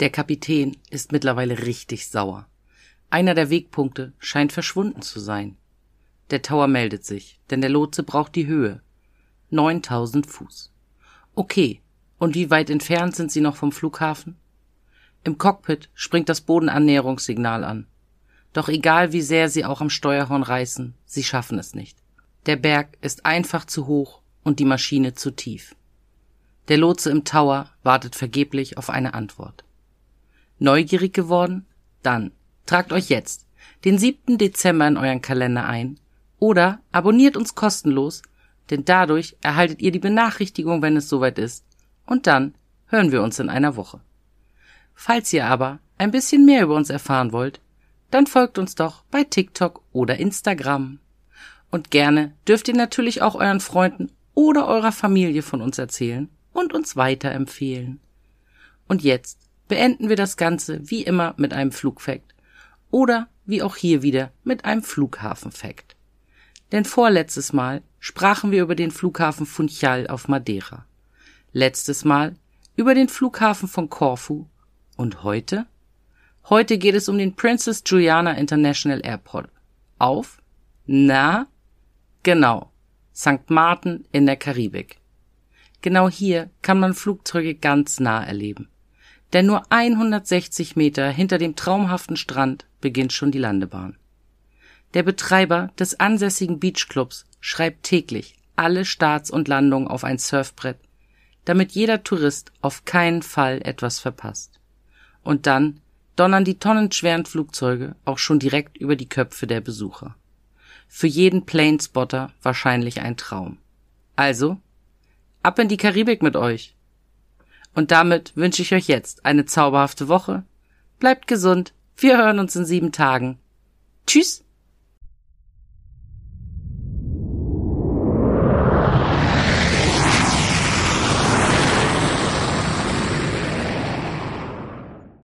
Der Kapitän ist mittlerweile richtig sauer. Einer der Wegpunkte scheint verschwunden zu sein. Der Tower meldet sich, denn der Lotse braucht die Höhe. 9000 Fuß. Okay, und wie weit entfernt sind sie noch vom Flughafen? Im Cockpit springt das Bodenannäherungssignal an. Doch egal wie sehr sie auch am Steuerhorn reißen, sie schaffen es nicht. Der Berg ist einfach zu hoch und die Maschine zu tief. Der Lotse im Tower wartet vergeblich auf eine Antwort. Neugierig geworden? Dann tragt euch jetzt den 7. Dezember in euren Kalender ein oder abonniert uns kostenlos, denn dadurch erhaltet ihr die Benachrichtigung, wenn es soweit ist, und dann hören wir uns in einer Woche. Falls ihr aber ein bisschen mehr über uns erfahren wollt, dann folgt uns doch bei TikTok oder Instagram. Und gerne dürft ihr natürlich auch euren Freunden oder eurer Familie von uns erzählen und uns weiterempfehlen. Und jetzt beenden wir das Ganze wie immer mit einem Flugfact oder wie auch hier wieder mit einem Flughafenfact. Denn vorletztes Mal sprachen wir über den Flughafen Funchal auf Madeira. Letztes Mal über den Flughafen von Korfu. Und heute? Heute geht es um den Princess Juliana International Airport. Genau, St. Martin in der Karibik. Genau hier kann man Flugzeuge ganz nah erleben. Denn nur 160 Meter hinter dem traumhaften Strand beginnt schon die Landebahn. Der Betreiber des ansässigen Beachclubs schreibt täglich alle Starts und Landungen auf ein Surfbrett, damit jeder Tourist auf keinen Fall etwas verpasst. Und dann donnern die tonnenschweren Flugzeuge auch schon direkt über die Köpfe der Besucher. Für jeden Planespotter wahrscheinlich ein Traum. Also, ab in die Karibik mit euch! Und damit wünsche ich euch jetzt eine zauberhafte Woche. Bleibt gesund, wir hören uns in 7 Tagen. Tschüss!